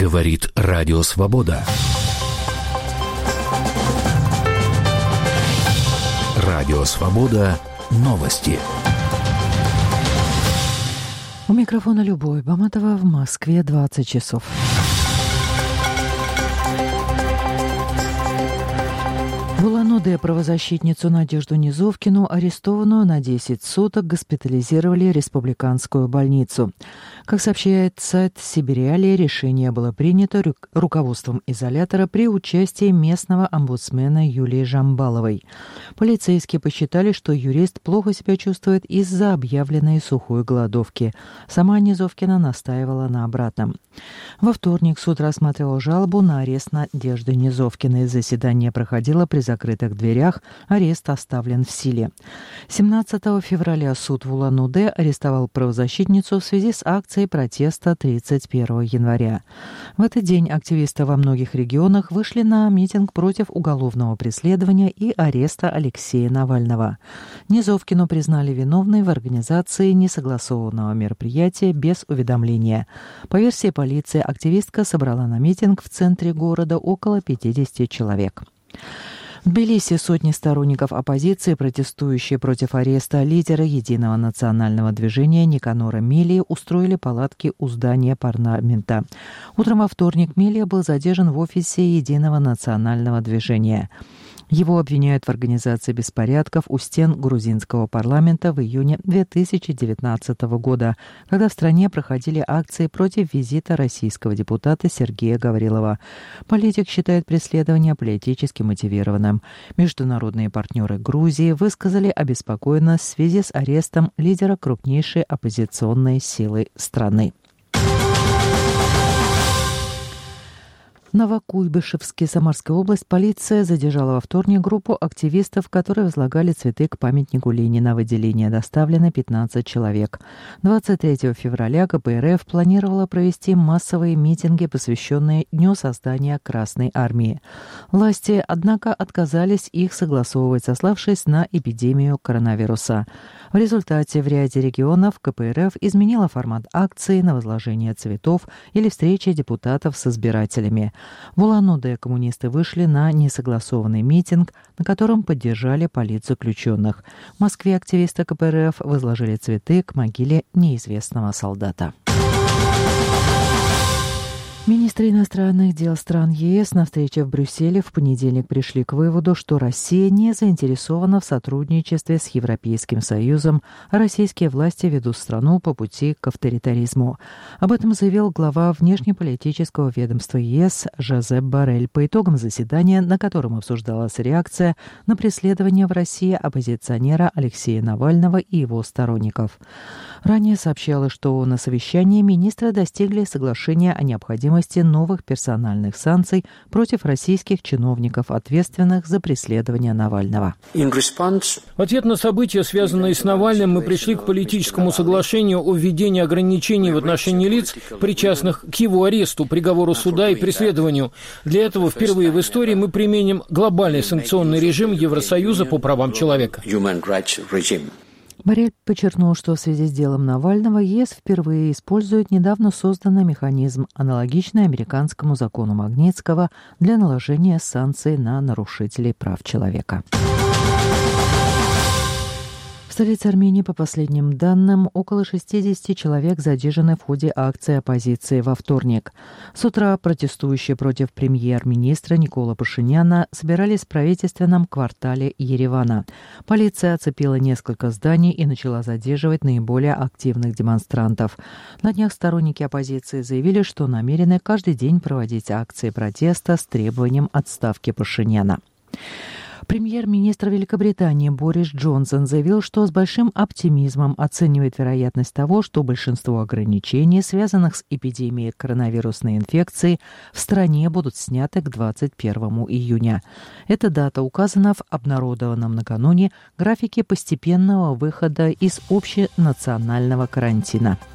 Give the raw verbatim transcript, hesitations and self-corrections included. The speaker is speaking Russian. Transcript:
Говорит Радио Свобода. Радио Свобода. Новости. У микрофона Любовь Баматова. В Москве двадцать часов. В Улан-Удэ правозащитницу Надежду Низовкину, арестованную на десять суток, госпитализировали в республиканскую больницу. Как сообщает сайт Сибириалия, решение было принято ру- руководством изолятора при участии местного омбудсмена Юлии Жамбаловой. Полицейские посчитали, что юрист плохо себя чувствует из-за объявленной сухой голодовки. Сама Низовкина настаивала на обратном. Во вторник суд рассматривал жалобу на арест Надежды Низовкиной. Заседание проходило при закрытых дверях, арест оставлен в силе. семнадцатого февраля суд в Улан-Удэ арестовал правозащитницу в связи с акцией протеста тридцать первого января. В этот день активисты во многих регионах вышли на митинг против уголовного преследования и ареста Алексея Навального. Низовкину признали виновной в организации несогласованного мероприятия без уведомления. По версии полиции, активистка собрала на митинг в центре города около пятидесяти человек. В Тбилиси сотни сторонников оппозиции, протестующие против ареста лидера Единого национального движения Никанора Мелии, устроили палатки у здания парламента. Утром во вторник Мелия был задержан в офисе Единого национального движения. Его обвиняют в организации беспорядков у стен грузинского парламента в июне две тысячи девятнадцатого года, когда в стране проходили акции против визита российского депутата Сергея Гаврилова. Политик считает преследование политически мотивированным. Международные партнеры Грузии высказали обеспокоенность в связи с арестом лидера крупнейшей оппозиционной силы страны. В Новокуйбышевске, Самарская область, полиция задержала во вторник группу активистов, которые возлагали цветы к памятнику Ленина. В отделение доставлено пятнадцать человек. двадцать третьего февраля ка пэ эр эф планировала провести массовые митинги, посвященные Дню создания Красной Армии. Власти, однако, отказались их согласовывать, сославшись на эпидемию коронавируса. В результате в ряде регионов ка пэ эр эф изменила формат акции на возложение цветов или встречи депутатов с избирателями. В Улан-Удэ коммунисты вышли на несогласованный митинг, на котором поддержали политзаключенных. В Москве активисты ка пэ эр эф возложили цветы к могиле неизвестного солдата. Министры иностранных дел стран е эс на встрече в Брюсселе в понедельник пришли к выводу, что Россия не заинтересована в сотрудничестве с Европейским Союзом, а российские власти ведут страну по пути к авторитаризму. Об этом заявил глава внешнеполитического ведомства е эс Жозеп Боррель по итогам заседания, на котором обсуждалась реакция на преследование в России оппозиционера Алексея Навального и его сторонников. Ранее сообщалось, что на совещании министры достигли соглашения о необходимости новых персональных санкций против российских чиновников, ответственных за преследование Навального. В ответ на события, связанные с Навальным, мы пришли к политическому соглашению о введении ограничений в отношении лиц, причастных к его аресту, приговору суда и преследованию. Для этого впервые в истории мы применим глобальный санкционный режим Евросоюза по правам человека. Боррель подчеркнул, что в связи с делом Навального е эс впервые использует недавно созданный механизм, аналогичный американскому закону Магнитского, для наложения санкций на нарушителей прав человека. В столице Армении, по последним данным, около шестидесяти человек задержаны в ходе акции оппозиции во вторник. С утра протестующие против премьер-министра Никола Пашиняна собирались в правительственном квартале Еревана. Полиция оцепила несколько зданий и начала задерживать наиболее активных демонстрантов. На днях сторонники оппозиции заявили, что намерены каждый день проводить акции протеста с требованием отставки Пашиняна. Премьер-министр Великобритании Борис Джонсон заявил, что с большим оптимизмом оценивает вероятность того, что большинство ограничений, связанных с эпидемией коронавирусной инфекции, в стране будут сняты к двадцать первому июня. Эта дата указана в обнародованном накануне графике постепенного выхода из общенационального карантина.